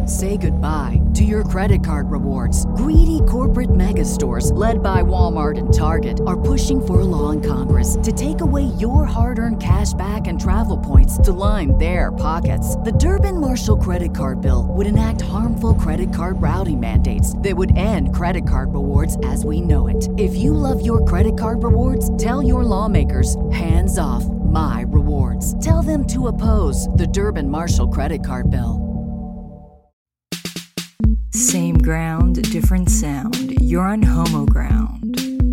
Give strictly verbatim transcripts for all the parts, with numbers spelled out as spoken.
Say goodbye to your credit card rewards. Greedy corporate mega stores, led by Walmart and Target, are pushing for a law in Congress to take away your hard-earned cash back and travel points to line their pockets. The Durbin-Marshall credit card bill would enact harmful credit card routing mandates that would end credit card rewards as we know it. If you love your credit card rewards, tell your lawmakers, hands off my rewards. Tell them to oppose the Durbin-Marshall credit card bill. Same ground, different sound. You're on Homo Ground.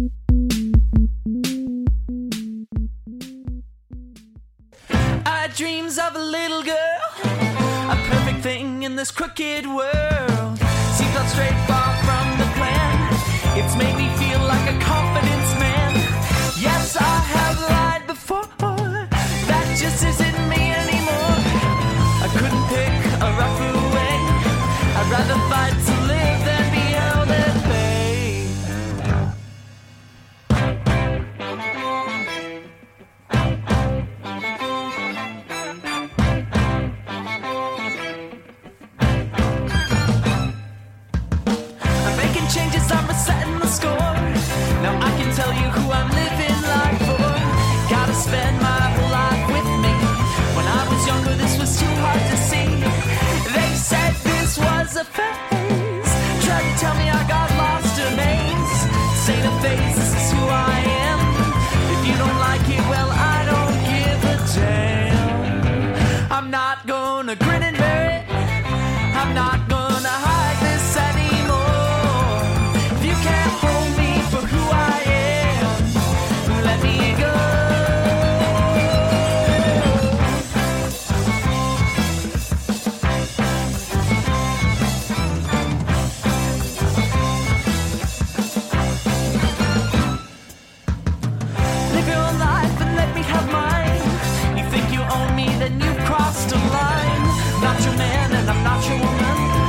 I dreams of a little girl, a perfect thing in this crooked world. Seems not straight, far from the plan. It's made me feel like a confidence man. Yes, I have lied before. That just isn't me anymore. I couldn't pick a rougher way. I'd rather fight to live than be held at bay. I'm making changes, I'm resetting the score. Now I can tell you who I'm living life for. Gotta spend my whole life with me. When I was younger, this was too hard to see. They said this was a phase. Tried to tell me I got lost or maze. Say the face, this is who I am. If you don't like it, well, I don't give a damn. I'm not gonna grin and bear it. I'm not gonna hide this anymore. If you can't hold me for who I am, let me go. Then you've crossed a line. Not your man and I'm not your woman.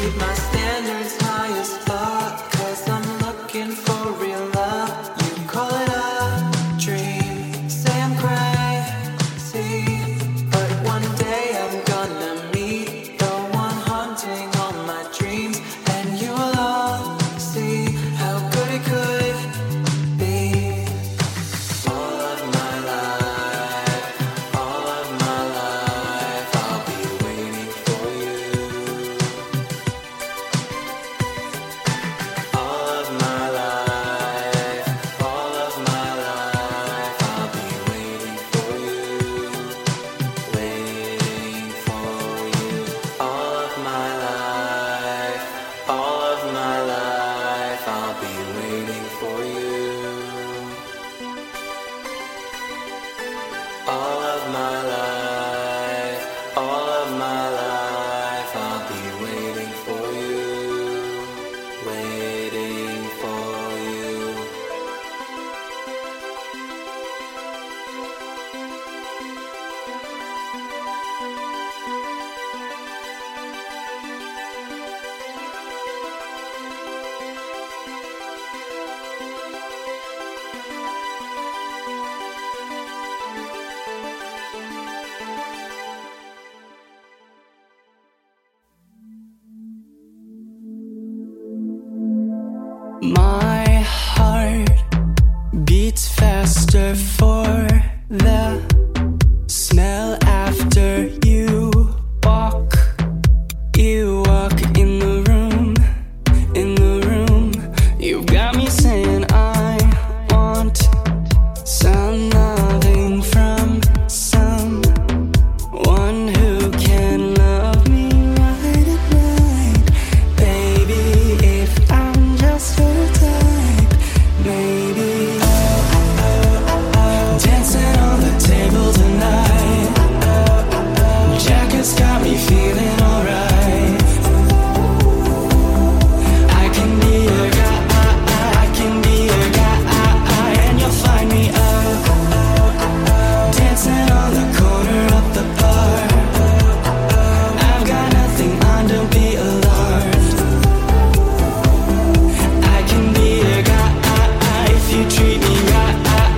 keep my standards high as fuck, 'cause I'm looking for real love. You call it a dream, say I'm crazy, but one day I'm gonna meet the one haunting all my dreams, and you will all see how good it could be. All of my life, all of my life, I'll be waiting for you. All of my life, all of my life, I'll be waiting for you, waiting for you. All of my life, all of my life, I'll be waiting for you. All of my life, all of my life, I'll be waiting for you, waiting for you. My heart beats faster for the smell after you walk. You walk in the room, in the room. You've got me saying I want some loving from someone who can love me right at night. Baby, if I'm just your type, maybe dancing on the table tonight. Jack has got me feeling alright. I can be a guy, I can be a guy, and you'll find me out dancing on the corner of the bar. I've got nothing on, don't be alarmed. I can be a guy if you treat me right.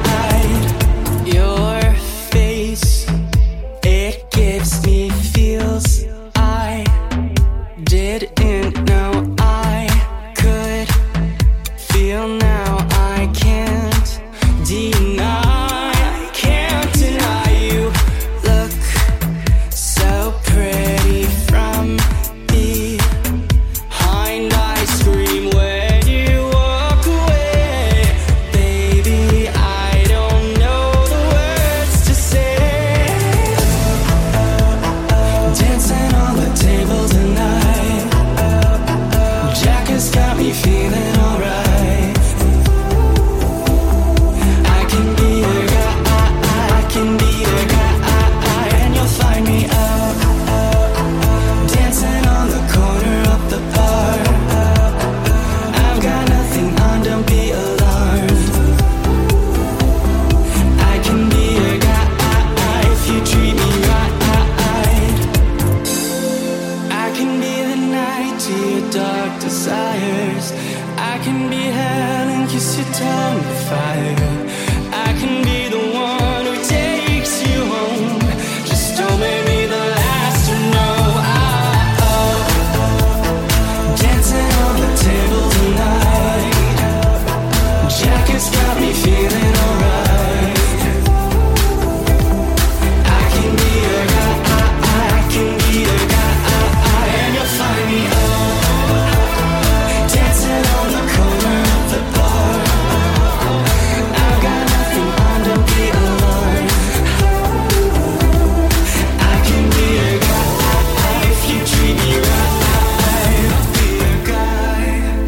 Your face, it gives me feels I didn't know I could feel. Now I can't deny, I can't deny you look so pretty from behind. I scream when you walk away. Baby, I don't know the words to say. Dancing on the table tonight. Jack has got me feeling alright. I can be a guy, I can be a guy, and you'll find me out dancing on the corner of the bar. I've got nothing on, don't be alarmed. I can be a guy if you treat me right. I can be the night to your dark desires. I can be hell and kiss your tongue with fire. I can be the one who takes you home. Just don't make me the last to know. Oh, dancing on the table tonight. Jack has got me feeling alright. I can be a guy, I can be a guy, and you'll find me out dancing on the corner of the bar. I've got nothing on, don't be alarmed. I can be a guy if you treat me right. I'll be a guy.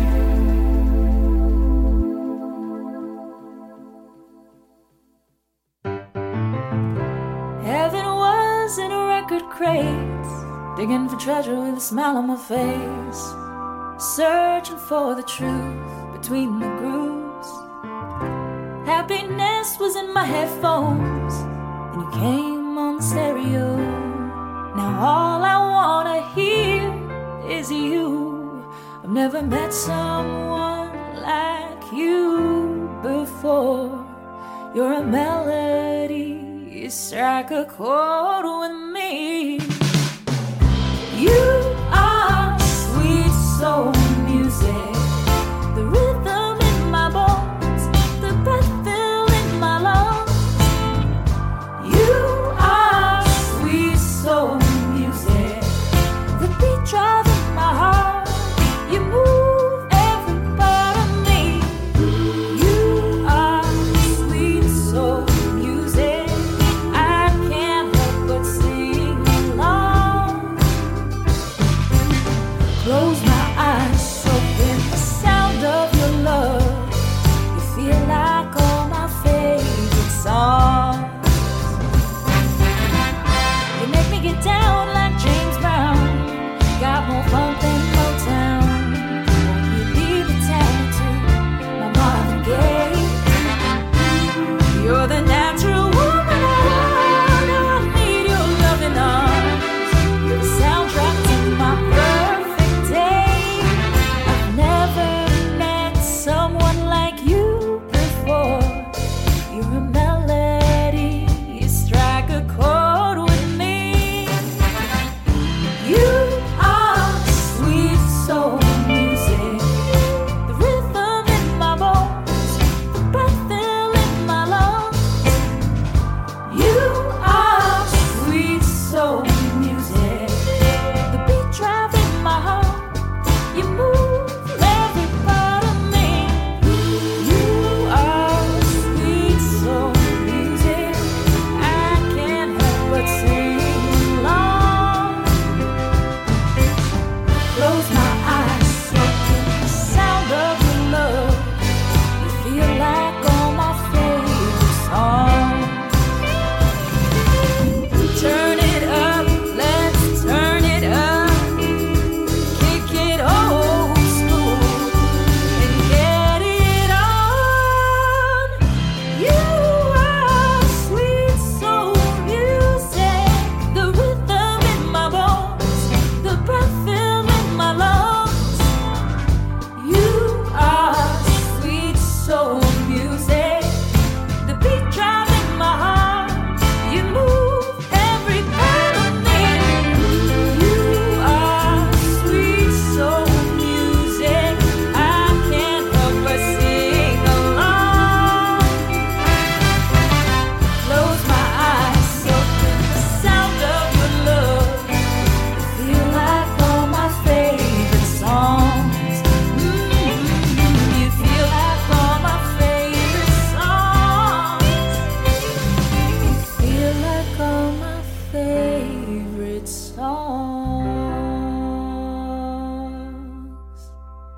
Heaven was in a record crate, digging for treasure with a smile on my face, searching for the truth between the grooves. Happiness was in my headphones, and you came on stereo. Now all I wanna hear is you. Never met someone like you before. You're a melody, you strike a chord with me. You are sweet soul music, the rhythm in my bones, the breath filling my lungs. You are sweet soul music, the beat driving my heart. You move every part of me. You are sweet soul music, I can't help but sing along. Close my eyes, soak in the sound of your love. You feel like all my favorite songs. You make me get down like James Brown. Got more funk than Motown. Won't you be the talent to my Marvin Gaye? You're the natural woman I want. I need your loving arms. You're the soundtrack to my perfect day. I've never met someone like you before. You're a melody, you strike a chord with me. You are sweet soul music, the rhythm in my bones, the breath filling my lungs. You are sweet soul music, the beat driving my heart. You move every part of me. You are sweet soul music, I can't help but sing along. Close my eyes, soak in the sound of your love. You feel like all my favorite songs. Turn it up, let's turn it up. Kick it old school and get it on. You are sweet soul music, the rhythm in my bones, the breath filling my lungs. You are sweet soul music, the beat driving my heart. You move every part of me. You are sweet soul music, I can't help but sing along. Close my eyes, soak in the sound of your love. You feel like all my favorite songs. Mm, You feel like all my favorite songs. You feel like all my favorite songs.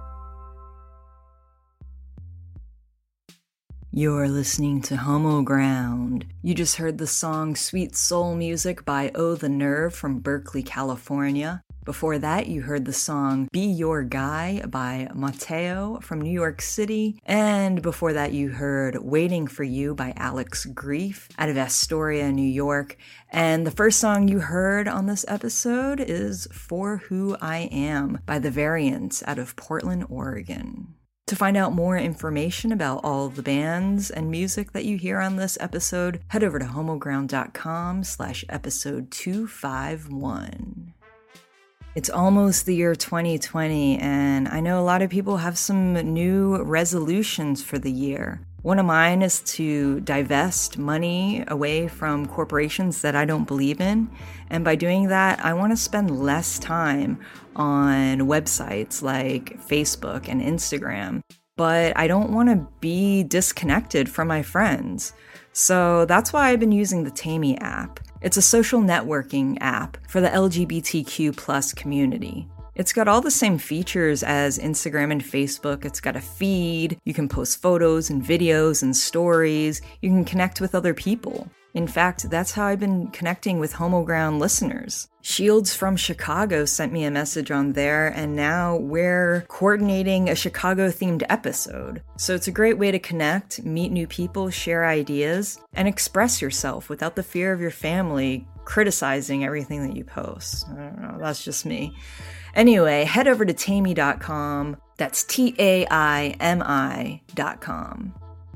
You're listening to Homo Ground. You just heard the song Sweet Soul Music by Oh the Nerve from Berkeley, California. Before that, you heard the song Be Your Guy by Mateo from New York City. And before that, you heard Waiting for You by Alex Grief out of Astoria, New York. And the first song you heard on this episode is For Who I Am by The Variants out of Portland, Oregon. To find out more information about all of the bands and music that you hear on this episode, head over to homoground.com slash episode 251. It's almost the year twenty twenty, and I know a lot of people have some new resolutions for the year. One of mine is to divest money away from corporations that I don't believe in, and by doing that, I want to spend less time on websites like Facebook and Instagram, but I don't want to be disconnected from my friends. So that's why I've been using the Tammy app. It's a social networking app for the L G B T Q plus community. It's got all the same features as Instagram and Facebook. It's got a feed, you can post photos and videos and stories, you can connect with other people. In fact, that's how I've been connecting with Homo Ground listeners. Shields from Chicago sent me a message on there, and now we're coordinating a Chicago-themed episode. So it's a great way to connect, meet new people, share ideas, and express yourself without the fear of your family criticizing everything that you post. I don't know, that's just me. Anyway, head over to taimi dot com. That's T A I M I dot com.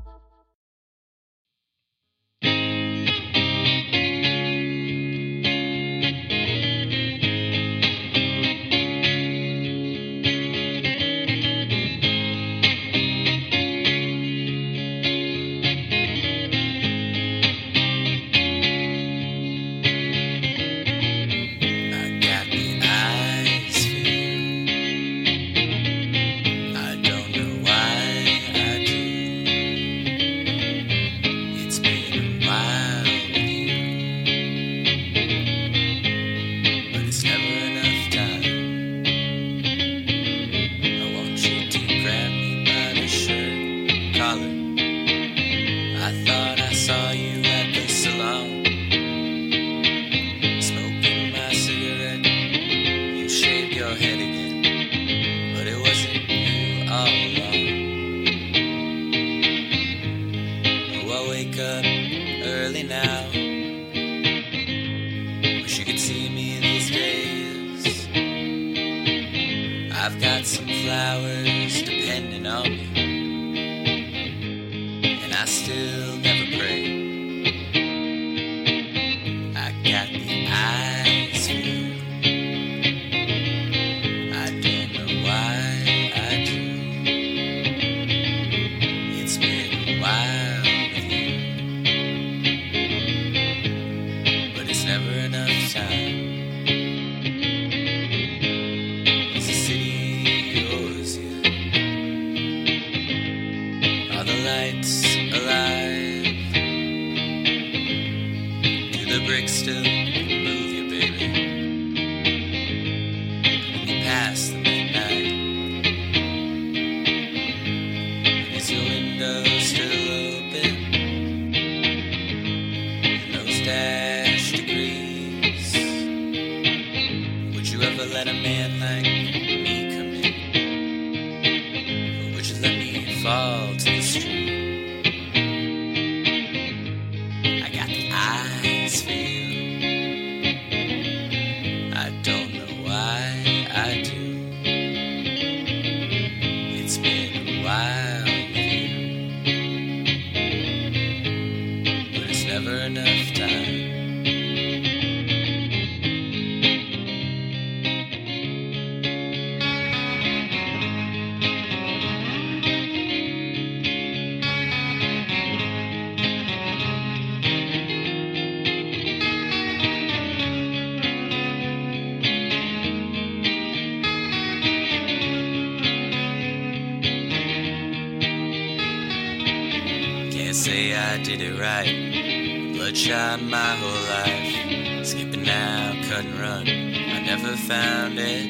Say I did it right, bloodshot my whole life, skipping out, cut and run, I never found it.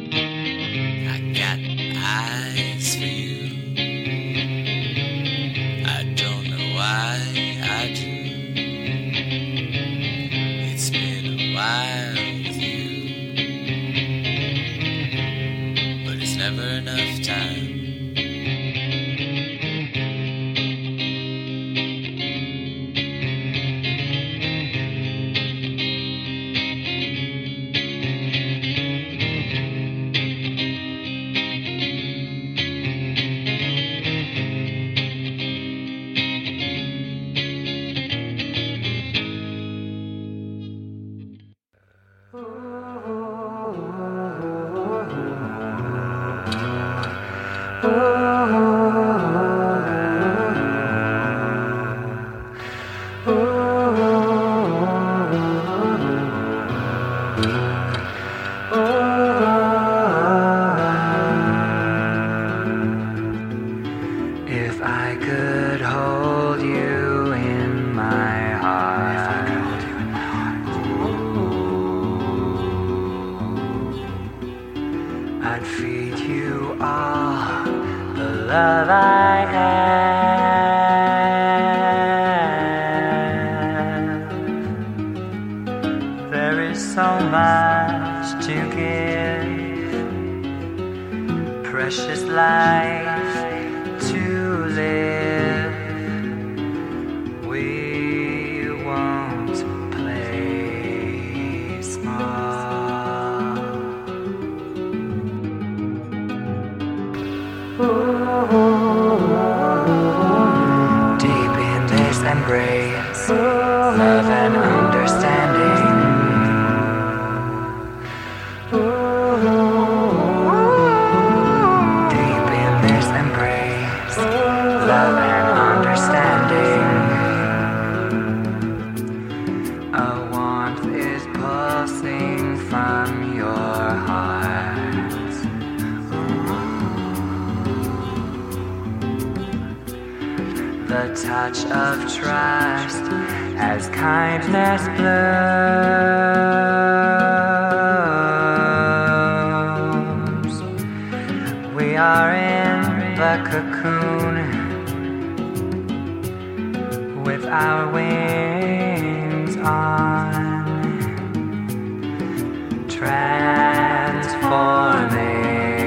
I got eyes for you, I don't know why I do. It's been a while with you, but it's never enough time. If I could hold you in my heart, if I could hold you in my heart, I'd feed you all the love I have. There is so much to give, precious life to live. We won't play small. Deep in this embrace, love and understanding. Deep in this embrace, love and understanding. A warmth is pulsing from your heart. The touch of trust as kindness blooms. We are in the cocoon with our wings on, transforming.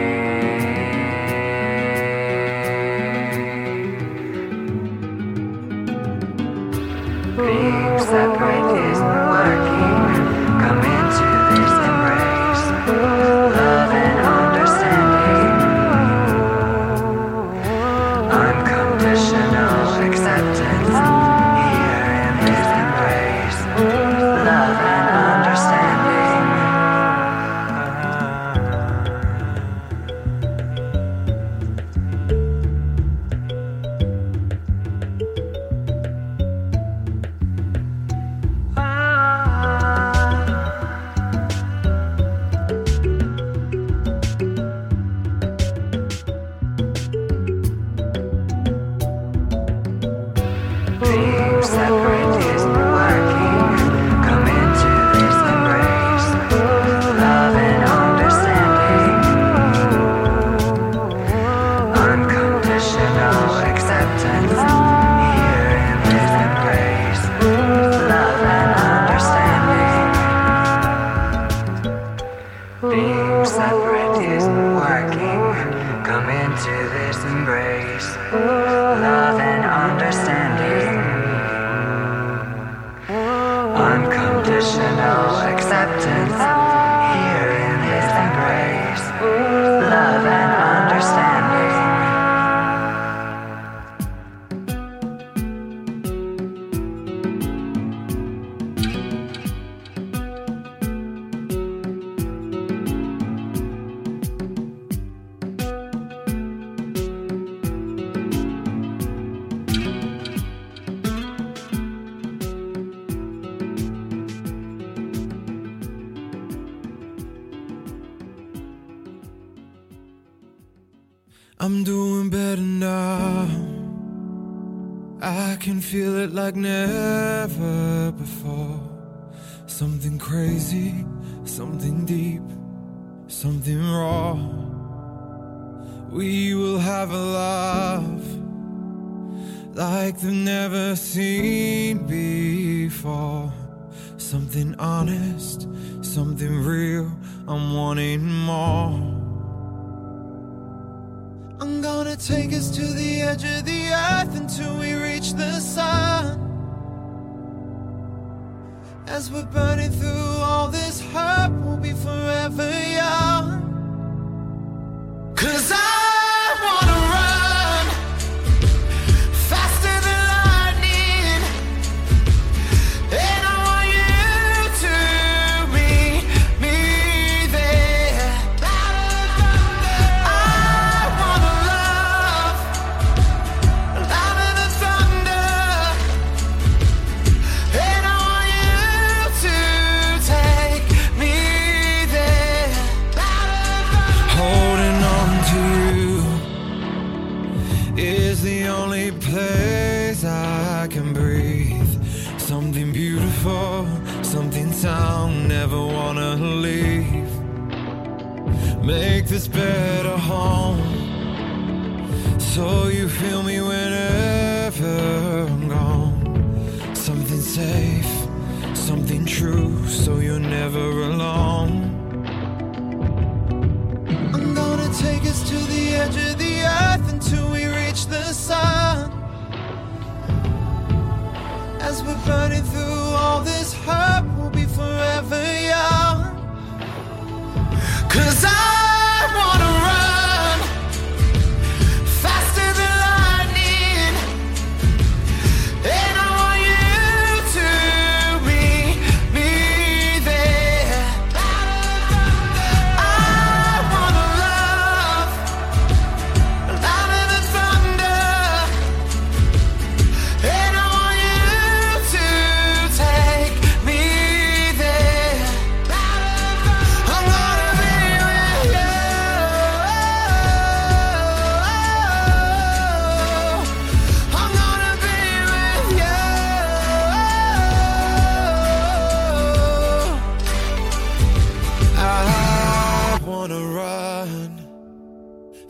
Being separate isn't working. Come into this embrace, love and understanding. Unconditional acceptance. Here in this embrace, love and understanding. Being separate isn't working. Come into this embrace, love and understanding. Unconditional acceptance. Here in this embrace, love and understanding. Being separate isn't working. Come into this embrace, love and understanding. Unconditional acceptance. Here in this embrace, love and understanding. I'm doing better now. I can feel it like never before. Something crazy, something deep, something raw. We will have a love like they've never seen before. Something honest, something real, I'm wanting more. I'm gonna take us to the edge of the earth until we reach the sun. As we're burning through all this hurt, we'll be forever young. 'Cause I wanna run faster than lightning, and I want you to meet me there. I wanna love louder than thunder, and I want you to take me there. Holding on to you is the only place I can breathe. Something beautiful, something sound, never wanna leave. Make this better home, so you feel me whenever I'm gone. Something safe, something true, so you're never alone. I'm gonna take us to the edge of the earth until we reach the sun. As we're burning through all this hurt, we'll be forever young. 'Cause I wanna run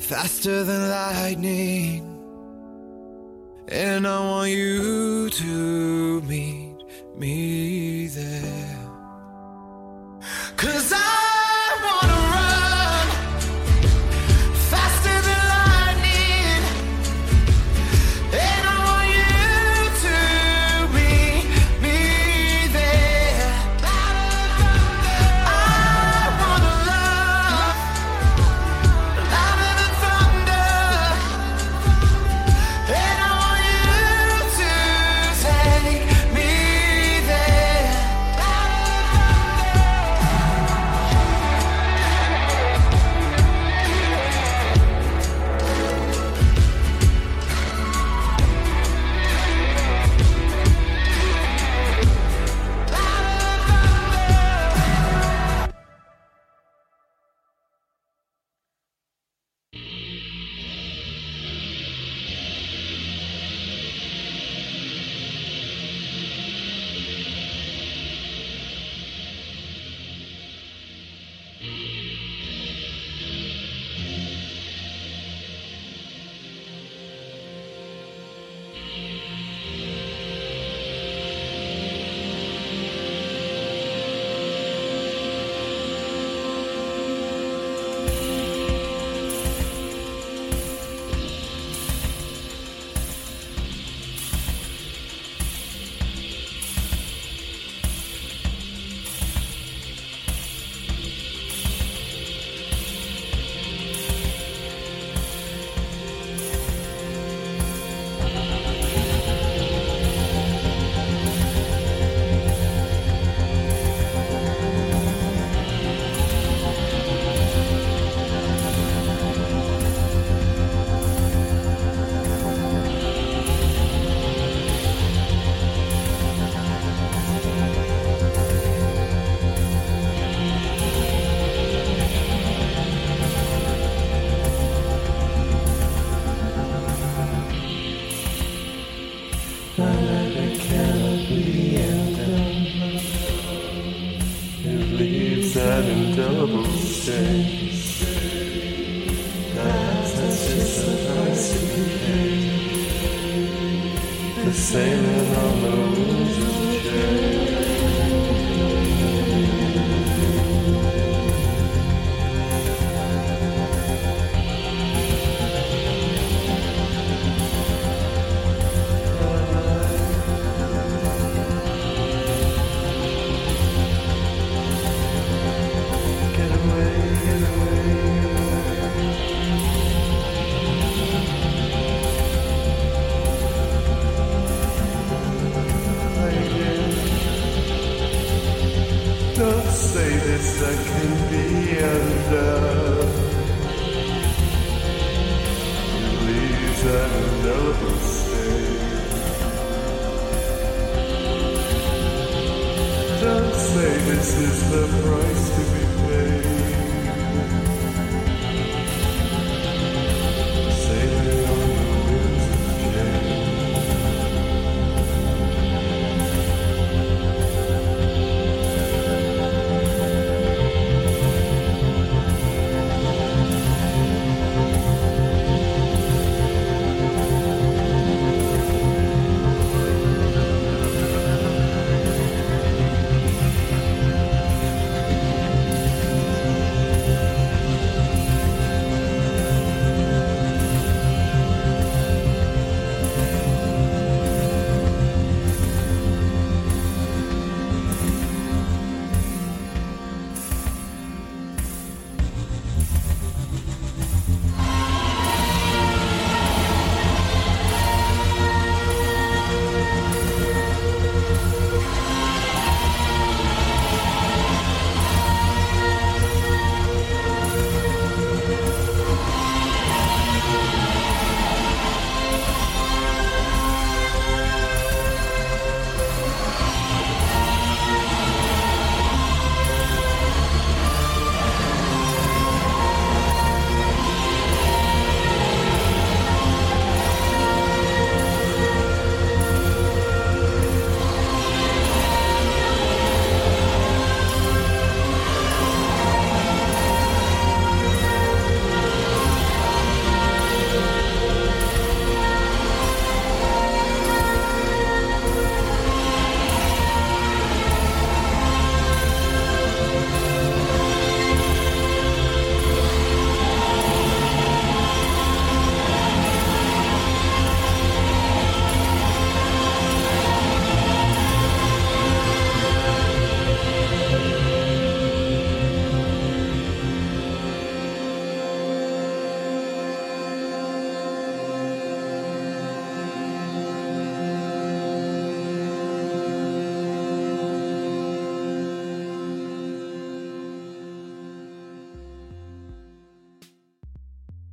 faster than lightning, and I want you to meet me there. 'Cause I wanna run faster than lightning, and I want you to meet me there. I wanna love louder than thunder, and I want you to take me there. That indelible stain. Perhaps that's just the price to be paid. The sailing on the winds of change. Don't say this, I can be undone. It leaves an indelible stain. Don't say this is the price to be paid. Sailing on the winds of change.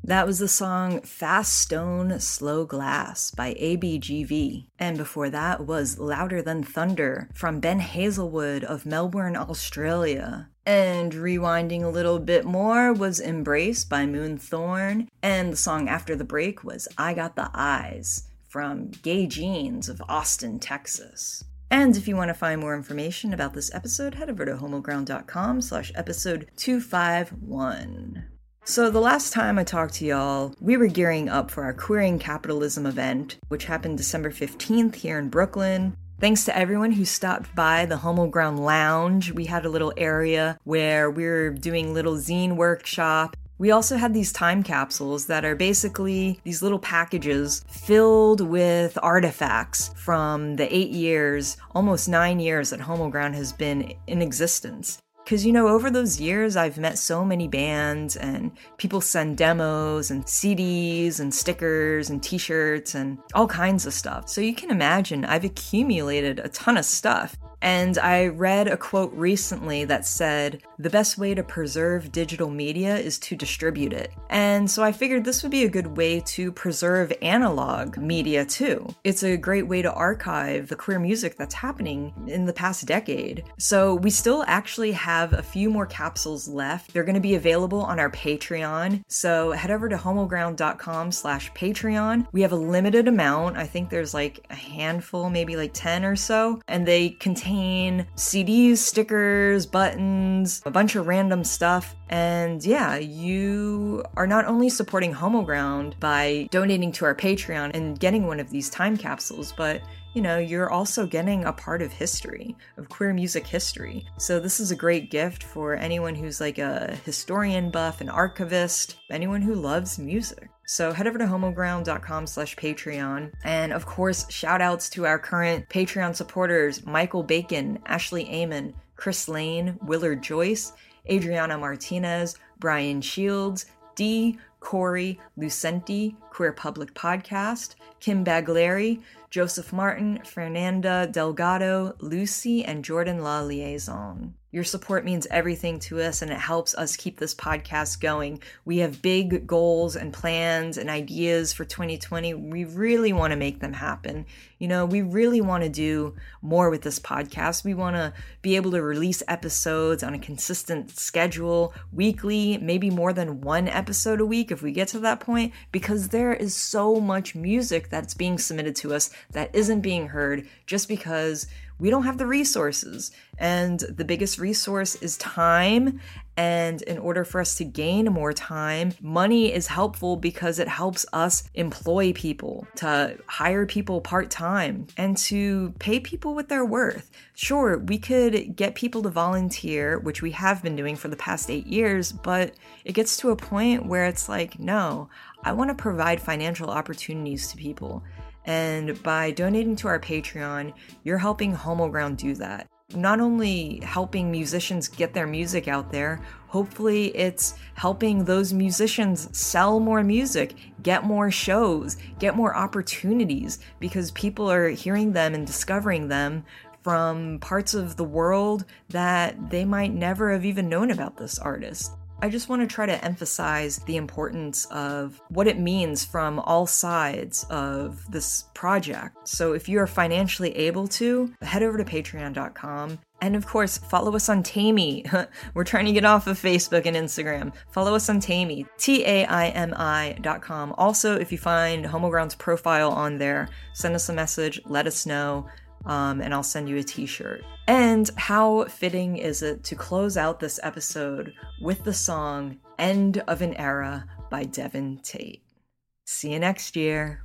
That was the song Fast Stone, Slow Glass by A B G V. And before that was Louder Than Thunder from Ben Hazelwood of Melbourne, Australia. And rewinding a little bit more was Embrace by Moonthorn. And the song after the break was I Got the Eyes from Gay Jeans of Austin, Texas. And if you want to find more information about this episode, head over to homoground.com slash episode two fifty-one. So the last time I talked to y'all, we were gearing up for our Queering Capitalism event, which happened December fifteenth here in Brooklyn. Thanks to everyone who stopped by the Homo Ground Lounge. We had a little area where we were doing little zine workshop. We also had these time capsules that are basically these little packages filled with artifacts from the eight years, almost nine years that Homo Ground has been in existence. Because, you know, over those years, I've met so many bands and people send demos and C Ds and stickers and t-shirts and all kinds of stuff. So you can imagine I've accumulated a ton of stuff. And I read a quote recently that said, the best way to preserve digital media is to distribute it. And so I figured this would be a good way to preserve analog media too. It's a great way to archive the queer music that's happening in the past decade. So we still actually have a few more capsules left. They're going to be available on our Patreon. So head over to homoground.com slash Patreon. We have a limited amount. I think there's like a handful, maybe like ten or so. And they contain C Ds, stickers, buttons, a bunch of random stuff. And yeah, you are not only supporting Homo Ground by donating to our Patreon and getting one of these time capsules, but you know, you're also getting a part of history, of queer music history. So this is a great gift for anyone who's like a historian buff, an archivist, anyone who loves music. So head over to homoground.com slash Patreon. And of course, shout outs to our current Patreon supporters, Michael Bacon, Ashley Amon, Chris Lane, Willard Joyce, Adriana Martinez, Brian Shields, Dee, Corey, Lucenti, Queer Public Podcast, Kim Baglieri, Joseph Martin, Fernanda Delgado, Lucy, and Jordan La Liaison. Your support means everything to us, and it helps us keep this podcast going. We have big goals and plans and ideas for twenty twenty. We really want to make them happen. You know, we really want to do more with this podcast. We want to be able to release episodes on a consistent schedule, weekly, maybe more than one episode a week if we get to that point, because there is so much music that's being submitted to us that isn't being heard just because we don't have the resources. And the biggest resource is time. And in order for us to gain more time, money is helpful because it helps us employ people, to hire people part-time, and to pay people what they're worth. Sure, we could get people to volunteer, which we have been doing for the past eight years, but it gets to a point where it's like, no, I want to provide financial opportunities to people. And by donating to our Patreon, you're helping Homo Ground do that. Not only helping musicians get their music out there, hopefully it's helping those musicians sell more music, get more shows, get more opportunities, because people are hearing them and discovering them from parts of the world that they might never have even known about this artist. I just want to try to emphasize the importance of what it means from all sides of this project. So if you are financially able to, head over to patreon dot com. And of course, follow us on Taimi. We're trying to get off of Facebook and Instagram. Follow us on Taimi, T A I M I dot com. Also, if you find Homo Ground's profile on there, send us a message, let us know. Um, and I'll send you a t-shirt. And how fitting is it to close out this episode with the song End of an Era by Devin Tate. See you next year.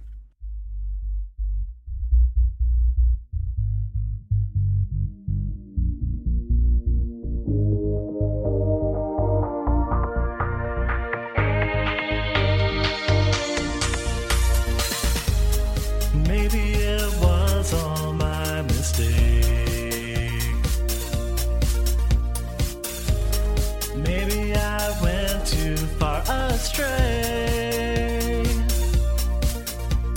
Maybe it was all my mistake. Maybe I went too far astray.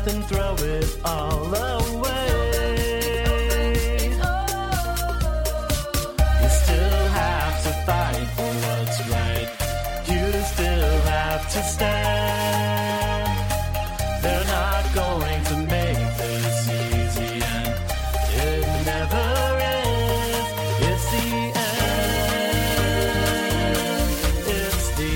past and throw it all away. You still have to fight for what's right. You still have to stand. They're not going to make this easy, and it never ends. It's the end. It's the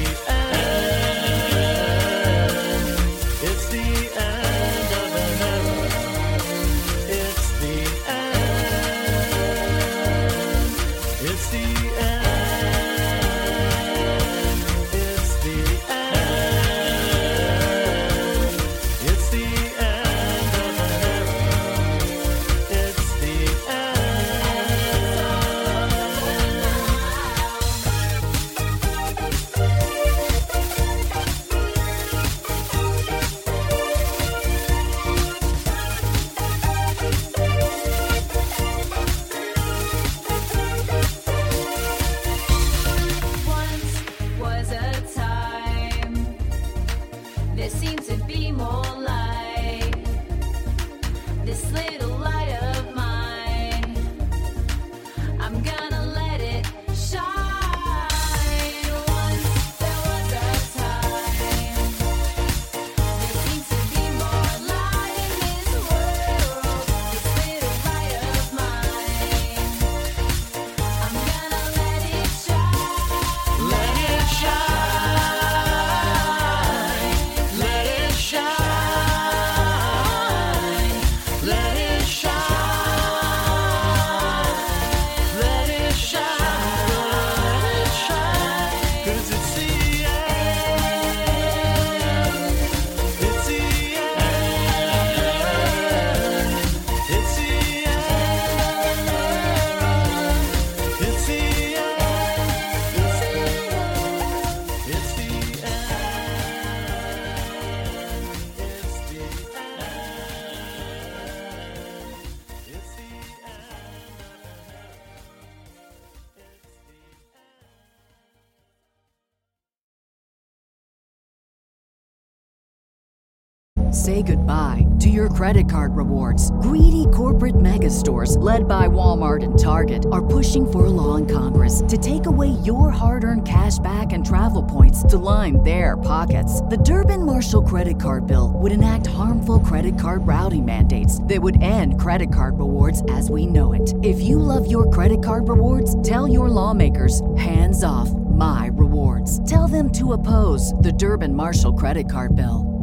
end. It's the end of an era. It's the end. It's the end. It's the end. It's the end of an era. It's the Once was a time there seemed to be more light. This little light of mine, I'm gonna let it shine. Once there was a time there seems to be more light in this world. This little light of mine, I'm gonna let it shine. Let it shine. Let it shine. Let it shine. Let it shine. Let it shine. 'Cause it's the end. It's the end. It's the end. It's the end. It's the end. It's the Say goodbye to your credit card rewards. Greedy corporate mega stores, led by Walmart and Target, are pushing for a law in Congress to take away your hard-earned cash back and travel points to line their pockets. The Durbin-Marshall credit card bill would enact harmful credit card routing mandates that would end credit card rewards as we know it. If you love your credit card rewards, tell your lawmakers, hands off my rewards. Tell them to oppose the Durbin-Marshall credit card bill.